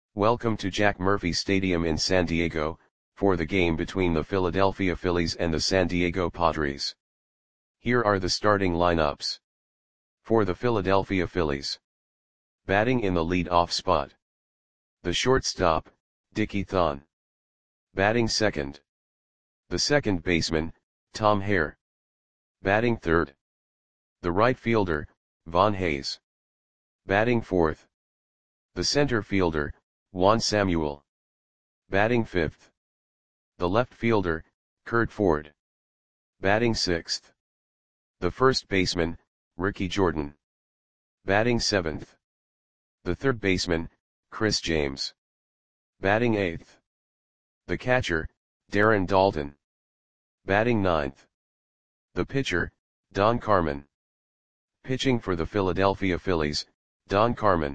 Welcome to Jack Murphy Stadium in San Diego, for the game between the Philadelphia Phillies and the San Diego Padres. Here are the starting lineups. For the Philadelphia Phillies. Batting in the lead-off spot. The shortstop, Dickie Thon. Batting second. The second baseman, Tom Hare. Batting third. The right fielder, Von Hayes. Batting fourth. The center fielder, Juan Samuel. Batting fifth. The left fielder, Curt Ford. Batting sixth. The first baseman, Ricky Jordan. Batting seventh. The third baseman, Chris James. Batting eighth. The catcher, Darren Daulton. Batting ninth. The pitcher, Don Carmen. Pitching for the Philadelphia Phillies, Don Carmen.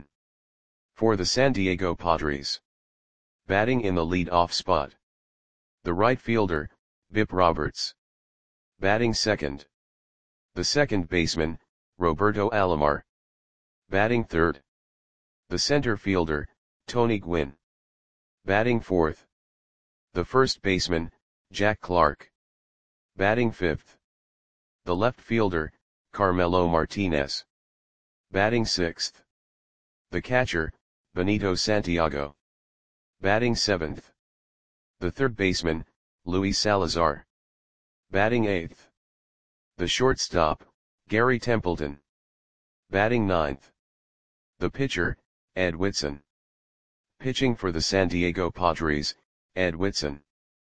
For the San Diego Padres. Batting in the lead-off spot. The right fielder, Bip Roberts. Batting second. The second baseman, Roberto Alomar. Batting third. The center fielder, Tony Gwynn. Batting fourth. The first baseman, Jack Clark. Batting fifth. The left fielder, Carmelo Martinez. Batting sixth. The catcher, Benito Santiago. Batting seventh. The third baseman, Luis Salazar. Batting eighth. The shortstop, Gary Templeton. Batting ninth. The pitcher, Ed Whitson. Pitching for the San Diego Padres, Ed Whitson.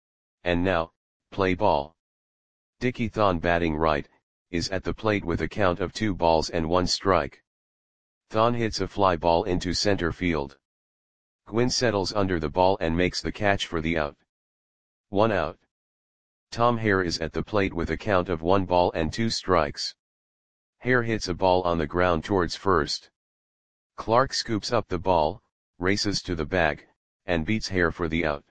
And now, play ball. Dickie Thon batting right, is at the plate with a count of 2 balls and 1 strike. Thon hits a fly ball into center field. Gwynn settles under the ball and makes the catch for the out. 1 out. Tom Hare is at the plate with a count of 1 ball and 2 strikes. Hare hits a ball on the ground towards first. Clark scoops up the ball, races to the bag, and beats Hare for the out.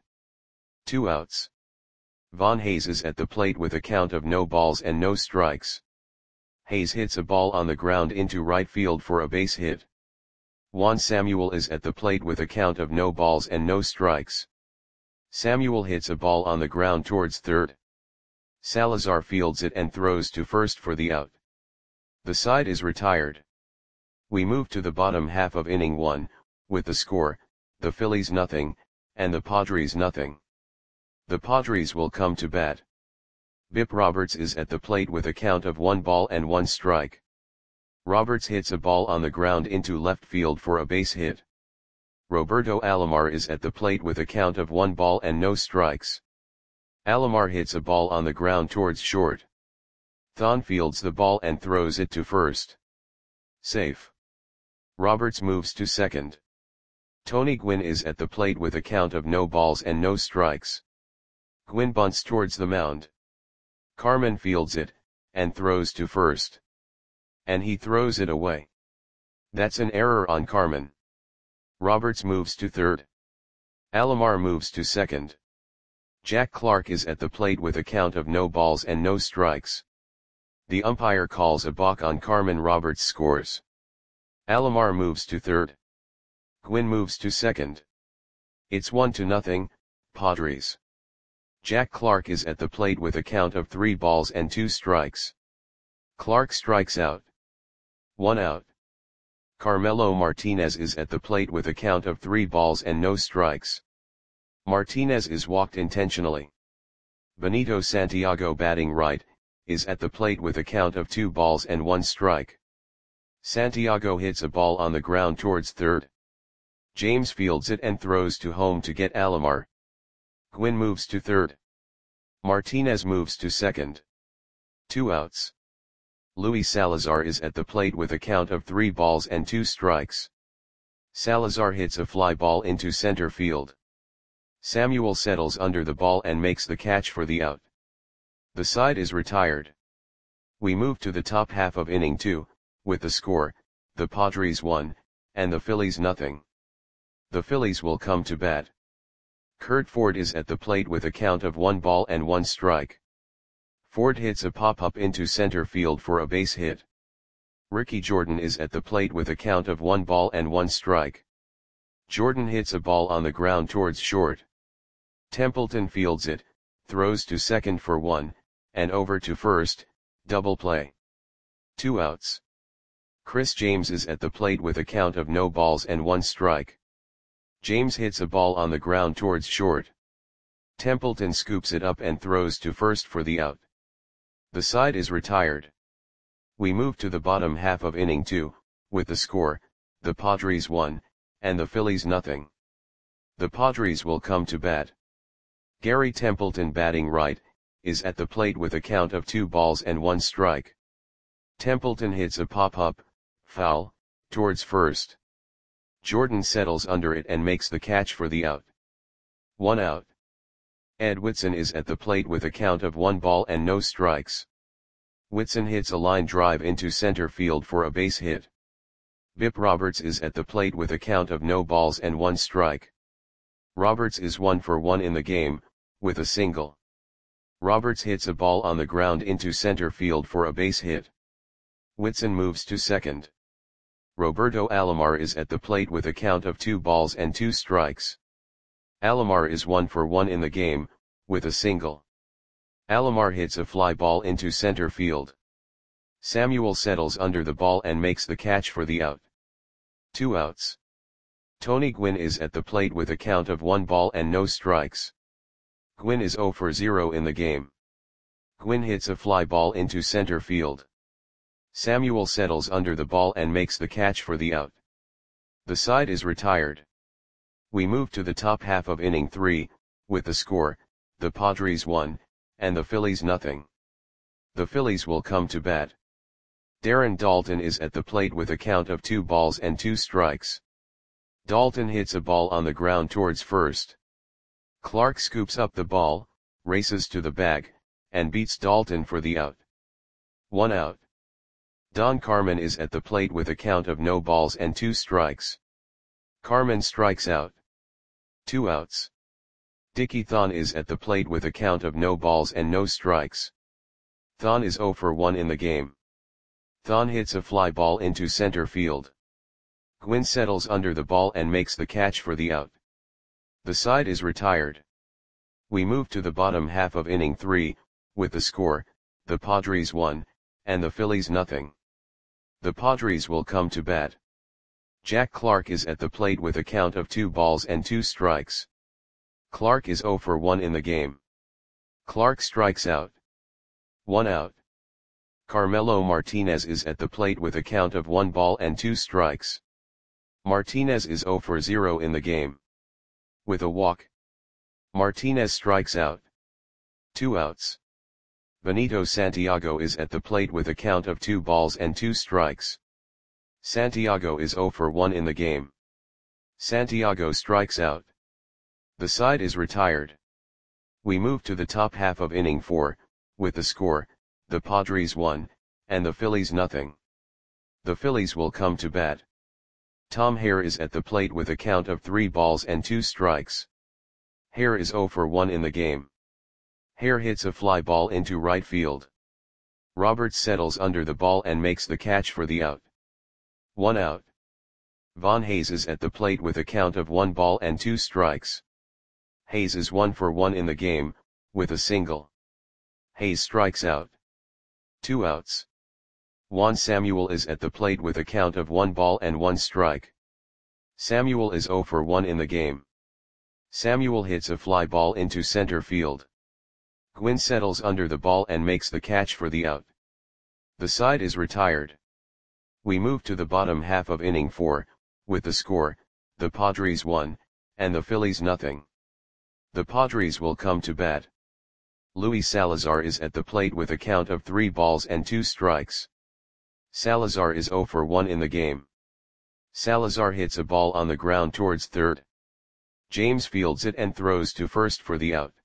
2 outs. Von Hayes is at the plate with a count of no balls and no strikes. Hayes hits a ball on the ground into right field for a base hit. Juan Samuel is at the plate with a count of no balls and no strikes. Samuel hits a ball on the ground towards third. Salazar fields it and throws to first for the out. The side is retired. We move to the bottom half of inning 1, with the score, the Phillies nothing, and the Padres nothing. The Padres will come to bat. Bip Roberts is at the plate with a count of 1 ball and 1 strike. Roberts hits a ball on the ground into left field for a base hit. Roberto Alomar is at the plate with a count of 1 ball and no strikes. Alomar hits a ball on the ground towards short. Thon fields the ball and throws it to first. Safe. Roberts moves to second. Tony Gwynn is at the plate with a count of no balls and no strikes. Gwynn bunts towards the mound. Carmen fields it, and throws to first. And he throws it away. That's an error on Carmen. Roberts moves to third. Alomar moves to second. Jack Clark is at the plate with a count of no balls and no strikes. The umpire calls a balk on Carmen. Roberts scores. Alomar moves to third. Gwynn moves to second. It's 1-0, Padres. Jack Clark is at the plate with a count of 3 balls and 2 strikes. Clark strikes out. 1 out. Carmelo Martinez is at the plate with a count of 3 balls and no strikes. Martinez is walked intentionally. Benito Santiago batting right, is at the plate with a count of 2 balls and 1 strike. Santiago hits a ball on the ground towards third. James fields it and throws to home to get Alomar. Gwynn moves to third. Martinez moves to second. 2 outs. Luis Salazar is at the plate with a count of 3 balls and 2 strikes. Salazar hits a fly ball into center field. Samuel settles under the ball and makes the catch for the out. The side is retired. We move to the top half of inning 2, with the score, the Padres 1, and the Phillies nothing. The Phillies will come to bat. Curt Ford is at the plate with a count of 1 ball and 1 strike. Ford hits a pop-up into center field for a base hit. Ricky Jordan is at the plate with a count of 1 ball and 1 strike. Jordan hits a ball on the ground towards short. Templeton fields it, throws to second for 1, and over to first, double play. 2 outs. Chris James is at the plate with a count of no balls and 1 strike. James hits a ball on the ground towards short. Templeton scoops it up and throws to first for the out. The side is retired. We move to the bottom half of inning 2, with the score, the Padres 1, and the Phillies nothing. The Padres will come to bat. Gary Templeton, batting right, is at the plate with a count of 2 balls and 1 strike. Templeton hits a pop-up, foul, towards first. Jordan settles under it and makes the catch for the out. 1 out. Ed Whitson is at the plate with a count of 1 ball and no strikes. Whitson hits a line drive into center field for a base hit. Bip Roberts is at the plate with a count of no balls and 1 strike. Roberts is 1 for 1 in the game, with a single. Roberts hits a ball on the ground into center field for a base hit. Whitson moves to second. Roberto Alomar is at the plate with a count of 2 balls and 2 strikes. Alomar is 1 for 1 in the game, with a single. Alomar hits a fly ball into center field. Samuel settles under the ball and makes the catch for the out. 2 outs. Tony Gwynn is at the plate with a count of 1 ball and no strikes. Gwynn is 0 for 0 in the game. Gwynn hits a fly ball into center field. Samuel settles under the ball and makes the catch for the out. The side is retired. We move to the top half of inning 3, with the score, the Padres 1, and the Phillies nothing. The Phillies will come to bat. Darren Daulton is at the plate with a count of 2 balls and 2 strikes. Daulton hits a ball on the ground towards first. Clark scoops up the ball, races to the bag, and beats Daulton for the out. 1 out. Don Carmen is at the plate with a count of no balls and 2 strikes. Carmen strikes out. 2 outs. Dickie Thon is at the plate with a count of no balls and no strikes. Thon is 0 for 1 in the game. Thon hits a fly ball into center field. Gwynn settles under the ball and makes the catch for the out. The side is retired. We move to the bottom half of inning 3, with the score, the Padres 1, and the Phillies nothing. The Padres will come to bat. Jack Clark is at the plate with a count of 2 balls and 2 strikes. Clark is 0 for 1 in the game. Clark strikes out. 1 out. Carmelo Martinez is at the plate with a count of 1 ball and 2 strikes. Martinez is 0 for 0 in the game. With a walk. Martinez strikes out. 2 outs. Benito Santiago is at the plate with a count of 2 balls and 2 strikes. Santiago is 0 for 1 in the game. Santiago strikes out. The side is retired. We move to the top half of inning 4, with the score, the Padres 1, and the Phillies nothing. The Phillies will come to bat. Tom Hare is at the plate with a count of 3 balls and 2 strikes. Hare is 0 for 1 in the game. Hare hits a fly ball into right field. Roberts settles under the ball and makes the catch for the out. 1 out. Von Hayes is at the plate with a count of 1 ball and 2 strikes. Hayes is 1 for 1 in the game, with a single. Hayes strikes out. 2 outs. Juan Samuel is at the plate with a count of 1 ball and 1 strike. Samuel is 0 for 1 in the game. Samuel hits a fly ball into center field. Gwynn settles under the ball and makes the catch for the out. The side is retired. We move to the bottom half of inning 4, with the score, the Padres 1, and the Phillies nothing. The Padres will come to bat. Luis Salazar is at the plate with a count of 3 balls and 2 strikes. Salazar is 0 for 1 in the game. Salazar hits a ball on the ground towards third. James fields it and throws to first for the out.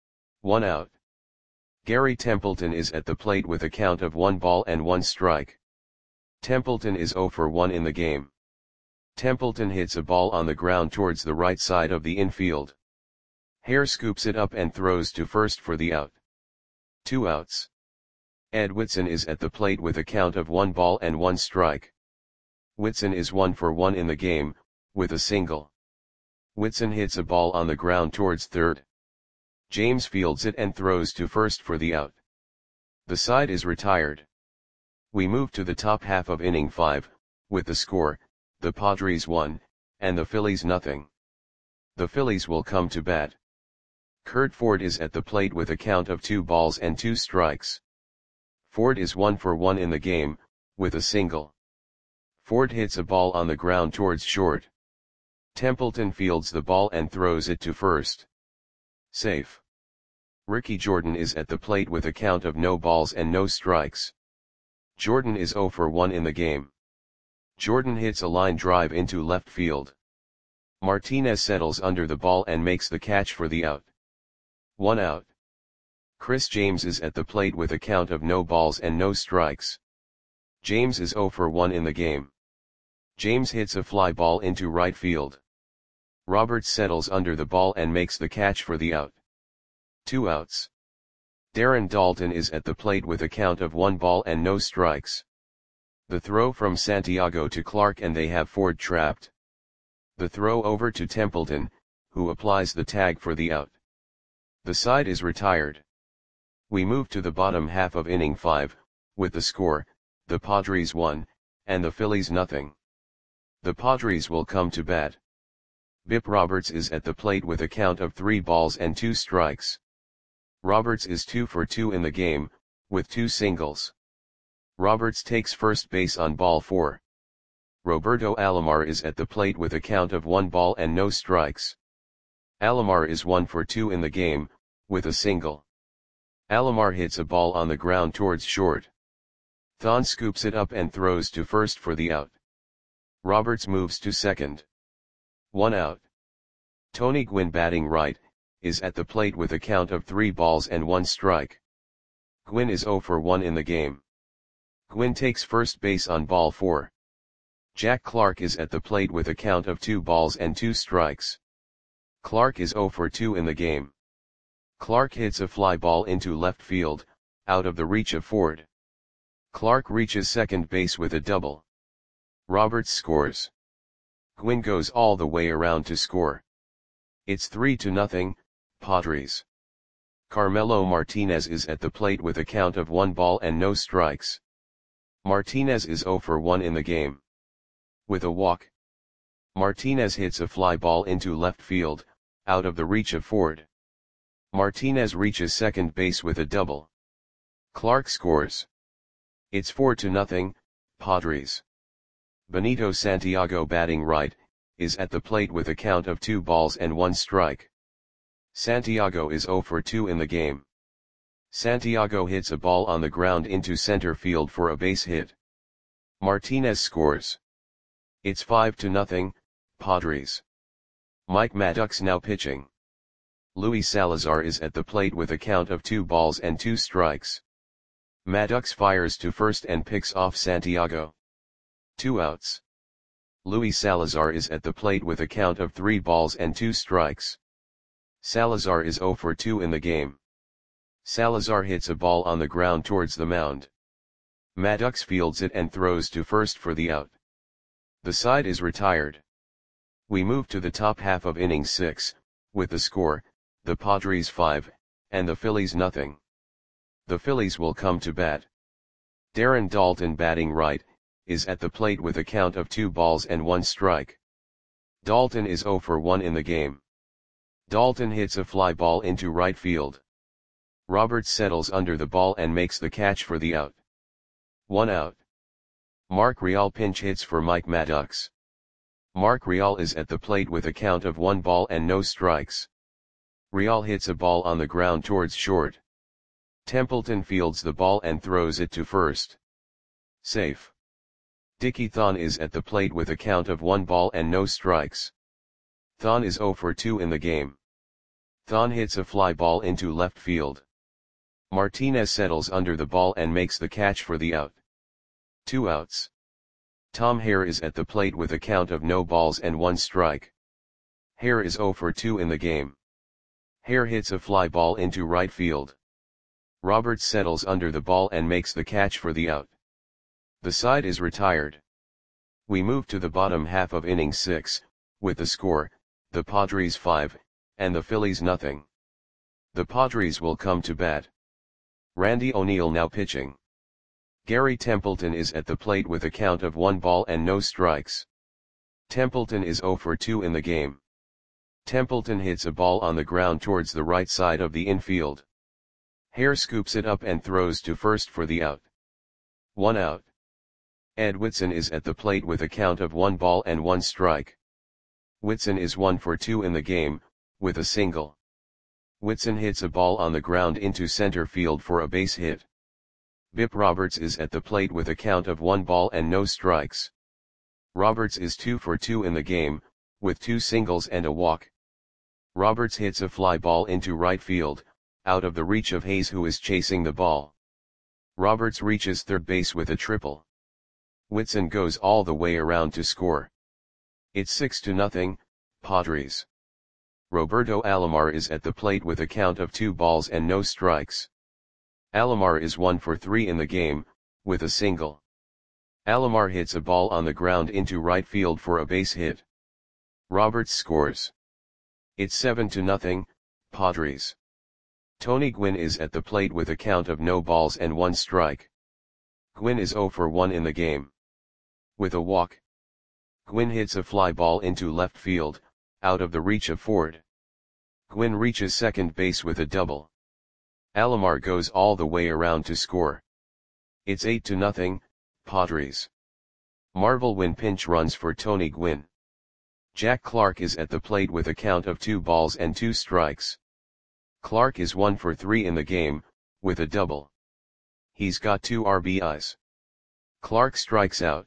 1 out. Gary Templeton is at the plate with a count of 1 ball and 1 strike. Templeton is 0 for 1 in the game. Templeton hits a ball on the ground towards the right side of the infield. Hare scoops it up and throws to first for the out. 2 outs. Ed Whitson is at the plate with a count of 1 ball and 1 strike. Whitson is 1 for 1 in the game, with a single. Whitson hits a ball on the ground towards third. James fields it and throws to first for the out. The side is retired. We move to the top half of inning 5, with the score, the Padres 1, and the Phillies nothing. The Phillies will come to bat. Curt Ford is at the plate with a count of 2 balls and 2 strikes. Ford is 1 for 1 in the game, with a single. Ford hits a ball on the ground towards short. Templeton fields the ball and throws it to first. Safe. Ricky Jordan is at the plate with a count of no balls and no strikes. Jordan is 0 for 1 in the game. Jordan hits a line drive into left field. Martinez settles under the ball and makes the catch for the out. 1 out. Chris James is at the plate with a count of no balls and no strikes. James is 0 for 1 in the game. James hits a fly ball into right field. Roberts settles under the ball and makes the catch for the out. 2 outs. Darren Daulton is at the plate with a count of 1 ball and no strikes. The throw from Santiago to Clark and they have Ford trapped. The throw over to Templeton, who applies the tag for the out. The side is retired. We move to the bottom half of inning 5, with the score, the Padres 1, and the Phillies nothing. The Padres will come to bat. Bip Roberts is at the plate with a count of 3 balls and 2 strikes. Roberts is 2 for 2 in the game, with 2 singles. Roberts takes first base on ball 4. Roberto Alomar is at the plate with a count of 1 ball and no strikes. Alomar is 1 for 2 in the game, with a single. Alomar hits a ball on the ground towards short. Thon scoops it up and throws to first for the out. Roberts moves to second. 1 out. Tony Gwynn batting right, is at the plate with a count of 3 balls and 1 strike. Gwynn is 0 for 1 in the game. Gwynn takes first base on ball 4. Jack Clark is at the plate with a count of 2 balls and 2 strikes. Clark is 0 for 2 in the game. Clark hits a fly ball into left field, out of the reach of Ford. Clark reaches second base with a double. Roberts scores. Gwynn goes all the way around to score. It's 3-0, Padres. Carmelo Martinez is at the plate with a count of 1 ball and no strikes. Martinez is 0 for 1 in the game. With a walk, Martinez hits a fly ball into left field, out of the reach of Ford. Martinez reaches second base with a double. Clark scores. It's 4-0, Padres. Benito Santiago batting right, is at the plate with a count of 2 balls and 1 strike. Santiago is 0 for 2 in the game. Santiago hits a ball on the ground into center field for a base hit. Martinez scores. It's 5-0, Padres. Mike Maddox now pitching. Luis Salazar is at the plate with a count of 2 balls and 2 strikes. Maddox fires to first and picks off Santiago. 2 outs. Luis Salazar is at the plate with a count of 3 balls and 2 strikes. Salazar is 0 for 2 in the game. Salazar hits a ball on the ground towards the mound. Maddox fields it and throws to first for the out. The side is retired. We move to the top half of inning 6, with the score, the Padres 5, and the Phillies nothing. The Phillies will come to bat. Darren Daulton batting right, is at the plate with a count of 2 balls and 1 strike. Daulton is 0 for 1 in the game. Daulton hits a fly ball into right field. Roberts settles under the ball and makes the catch for the out. 1 out. Mark Real pinch hits for Mike Maddox. Mark Real is at the plate with a count of 1 ball and no strikes. Real hits a ball on the ground towards short. Templeton fields the ball and throws it to first. Safe. Dickie Thon is at the plate with a count of 1 ball and no strikes. Thon is 0 for 2 in the game. Thon hits a fly ball into left field. Martinez settles under the ball and makes the catch for the out. 2 outs. Tom Hare is at the plate with a count of no balls and 1 strike. Hare is 0 for 2 in the game. Hare hits a fly ball into right field. Roberts settles under the ball and makes the catch for the out. The side is retired. We move to the bottom half of inning 6, with the score, the Padres 5, and the Phillies nothing. The Padres will come to bat. Randy O'Neal now pitching. Gary Templeton is at the plate with a count of 1 ball and no strikes. Templeton is 0 for 2 in the game. Templeton hits a ball on the ground towards the right side of the infield. Hare scoops it up and throws to first for the out. 1 out. Ed Whitson is at the plate with a count of 1 ball and 1 strike. Whitson is 1 for 2 in the game, with a single. Whitson hits a ball on the ground into center field for a base hit. Bip Roberts is at the plate with a count of 1 ball and no strikes. Roberts is 2 for 2 in the game, with 2 singles and a walk. Roberts hits a fly ball into right field, out of the reach of Hayes, who is chasing the ball. Roberts reaches third base with a triple. Whitson goes all the way around to score. It's 6-0, Padres. Roberto Alomar is at the plate with a count of 2 balls and no strikes. Alomar is 1 for 3 in the game, with a single. Alomar hits a ball on the ground into right field for a base hit. Roberts scores. It's 7-0, Padres. Tony Gwynn is at the plate with a count of no balls and 1 strike. Gwynn is 0 for 1 in the game. With a walk. Gwynn hits a fly ball into left field, out of the reach of Ford. Gwynn reaches second base with a double. Alomar goes all the way around to score. It's 8-0, Padres. Marvel Wynn pinch runs for Tony Gwynn. Jack Clark is at the plate with a count of 2 balls and 2 strikes. Clark is 1 for 3 in the game, with a double. He's got 2 RBIs. Clark strikes out.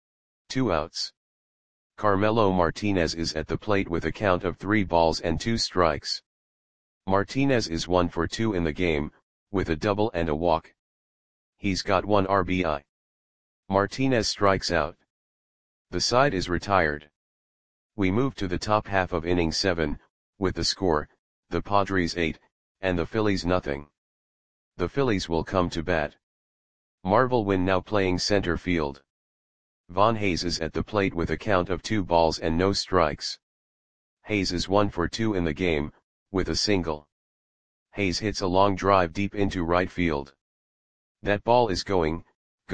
2 outs. Carmelo Martinez is at the plate with a count of 3 balls and 2 strikes. Martinez is 1 for 2 in the game, with a double and a walk. He's got 1 RBI. Martinez strikes out. The side is retired. We move to the top half of inning 7, with the score, the Padres 8, and the Phillies nothing. The Phillies will come to bat. Marvel Wynn now playing center field. Von Hayes is at the plate with a count of 2 balls and no strikes. Hayes is 1 for 2 in the game, with a single. Hayes hits a long drive deep into right field. That ball is gone.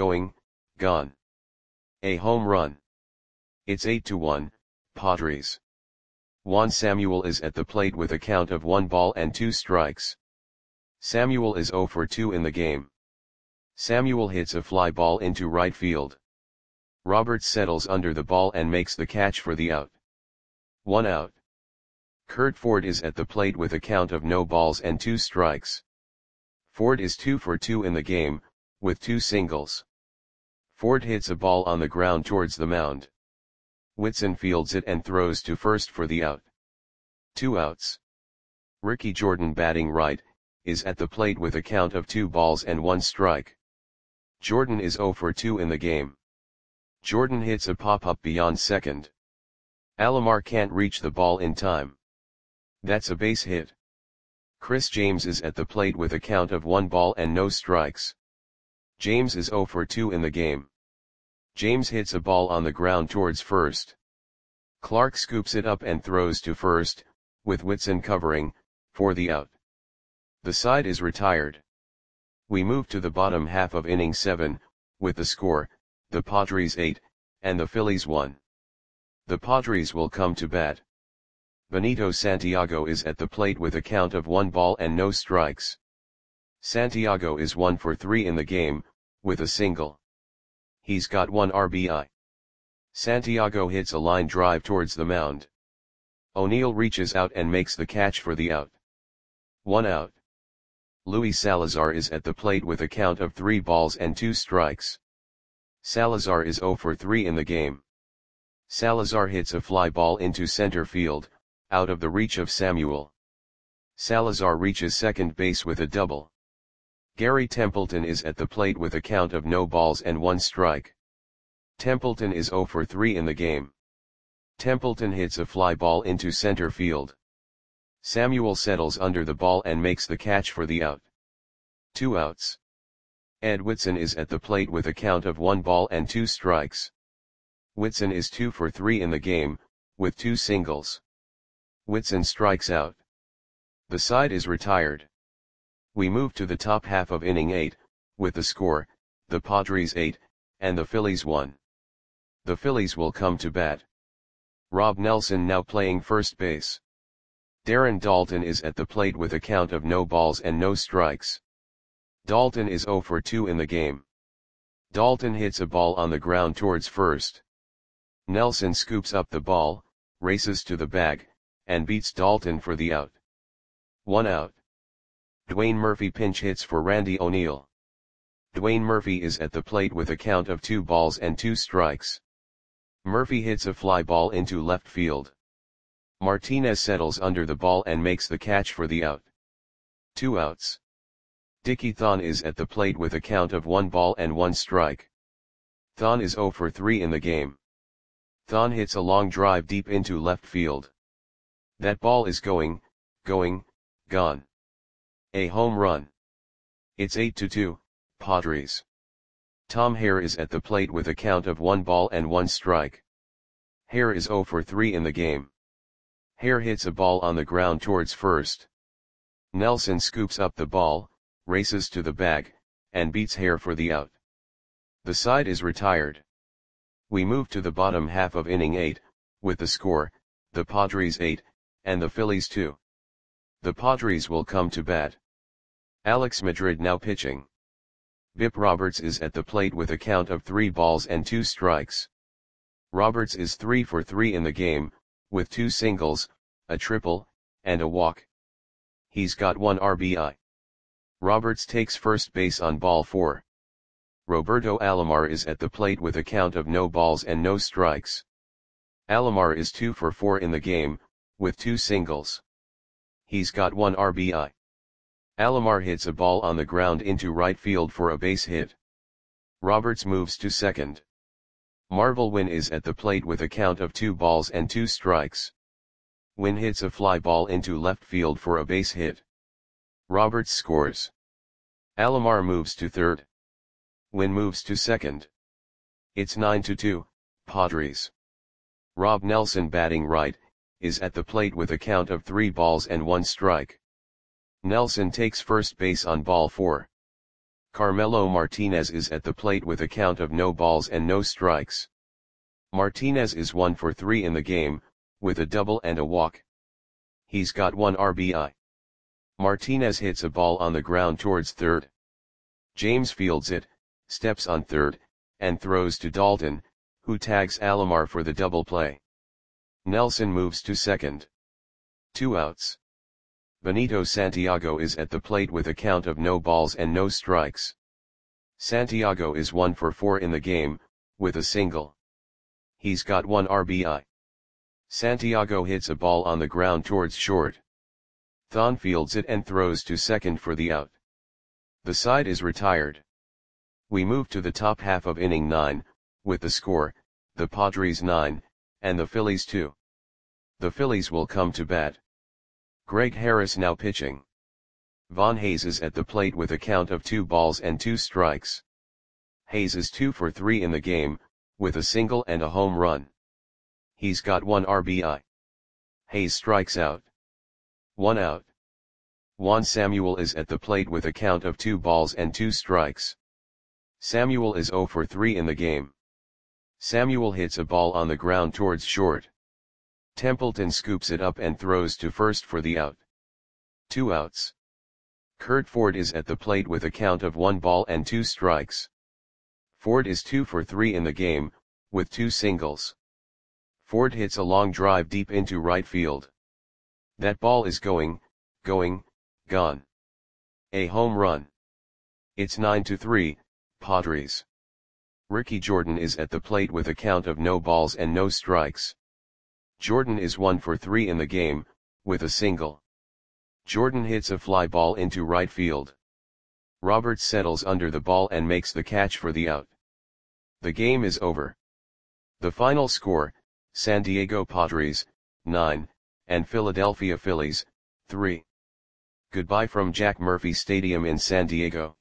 A home run. It's 8-1, Padres. Juan Samuel is at the plate with a count of 1 ball and 2 strikes. Samuel is 0 for 2 in the game. Samuel hits a fly ball into right field. Roberts settles under the ball and makes the catch for the out. 1 out. Kurt Ford is at the plate with a count of no balls and 2 strikes. Ford is 2 for 2 in the game, with 2 singles. Ford hits a ball on the ground towards the mound. Whitson fields it and throws to first for the out. 2 outs. Ricky Jordan, batting right, is at the plate with a count of 2 balls and 1 strike. Jordan is 0 for 2 in the game. Jordan hits a pop-up beyond second. Alomar can't reach the ball in time. That's a base hit. Chris James is at the plate with a count of 1 ball and no strikes. James is 0 for 2 in the game. James hits a ball on the ground towards first. Clark scoops it up and throws to first, with Whitson covering, for the out. The side is retired. We move to the bottom half of inning 7, with the score, the Padres 8, and the Phillies 1. The Padres will come to bat. Benito Santiago is at the plate with a count of 1 ball and no strikes. Santiago is 1 for 3 in the game, with a single. He's got 1 RBI. Santiago hits a line drive towards the mound. O'Neal reaches out and makes the catch for the out. 1 out. Luis Salazar is at the plate with a count of 3 balls and 2 strikes. Salazar is 0 for 3 in the game. Salazar hits a fly ball into center field, out of the reach of Samuel. Salazar reaches second base with a double. Gary Templeton is at the plate with a count of no balls and 1 strike. Templeton is 0 for 3 in the game. Templeton hits a fly ball into center field. Samuel settles under the ball and makes the catch for the out. 2 outs. Ed Whitson is at the plate with a count of 1 ball and 2 strikes. Whitson is 2 for 3 in the game, with 2 singles. Whitson strikes out. The side is retired. We move to the top half of inning 8, with the score, the Padres 8, and the Phillies 1. The Phillies will come to bat. Rob Nelson now playing first base. Darren Daulton is at the plate with a count of no balls and no strikes. Daulton is 0 for 2 in the game. Daulton hits a ball on the ground towards first. Nelson scoops up the ball, races to the bag, and beats Daulton for the out. 1 out. Dwayne Murphy pinch hits for Randy O'Neal. Dwayne Murphy is at the plate with a count of 2 balls and 2 strikes. Murphy hits a fly ball into left field. Martinez settles under the ball and makes the catch for the out. 2 outs. Dickie Thon is at the plate with a count of 1 ball and 1 strike. Thon is 0 for 3 in the game. Thon hits a long drive deep into left field. That ball is going, gone. A home run. It's 8-2, Padres. Tom Hare is at the plate with a count of 1 ball and 1 strike. Hare is 0 for 3 in the game. Hare hits a ball on the ground towards first. Nelson scoops up the ball, races to the bag, and beats Hare for the out. The side is retired. We move to the bottom half of inning 8, with the score, the Padres 8, and the Phillies 2. The Padres will come to bat. Alex Madrid now pitching. Bip Roberts is at the plate with a count of 3 balls and 2 strikes. Roberts is 3 for 3 in the game, with 2 singles, a triple, and a walk. He's got 1 RBI. Roberts takes first base on ball 4. Roberto Alomar is at the plate with a count of no balls and no strikes. Alomar is 2 for 4 in the game, with 2 singles. He's got 1 RBI. Alomar hits a ball on the ground into right field for a base hit. Roberts moves to second. Marvel Wynn is at the plate with a count of 2 balls and 2 strikes. Wynn hits a fly ball into left field for a base hit. Roberts scores. Alomar moves to third. Wynn moves to second. It's 9-2, Padres. Rob Nelson batting right, is at the plate with a count of 3 balls and 1 strike. Nelson takes first base on ball 4. Carmelo Martinez is at the plate with a count of no balls and no strikes. Martinez is 1 for 3 in the game, with a double and a walk. He's got 1 RBI. Martinez hits a ball on the ground towards third. James fields it, steps on third, and throws to Daulton, who tags Alomar for the double play. Nelson moves to second. 2 outs. Benito Santiago is at the plate with a count of no balls and no strikes. Santiago is 1 for 4 in the game, with a single. He's got 1 RBI. Santiago hits a ball on the ground towards short. Thon fields it and throws to second for the out. The side is retired. We move to the top half of inning 9, with the score, the Padres 9, and the Phillies 2. The Phillies will come to bat. Greg Harris now pitching. Von Hayes is at the plate with a count of 2 balls and 2 strikes. Hayes is 2 for 3 in the game, with a single and a home run. He's got 1 RBI. Hayes strikes out. 1 out. Juan Samuel is at the plate with a count of 2 balls and 2 strikes. Samuel is 0 for 3 in the game. Samuel hits a ball on the ground towards short. Templeton scoops it up and throws to first for the out. 2 outs. Kurt Ford is at the plate with a count of 1 ball and 2 strikes. Ford is 2 for 3 in the game, with 2 singles. Ford hits a long drive deep into right field. That ball is going, gone. A home run. It's 9-3, Padres. Ricky Jordan is at the plate with a count of no balls and no strikes. Jordan is 1 for 3 in the game, with a single. Jordan hits a fly ball into right field. Roberts settles under the ball and makes the catch for the out. The game is over. The final score, San Diego Padres, 9, and Philadelphia Phillies, 3. Goodbye from Jack Murphy Stadium in San Diego.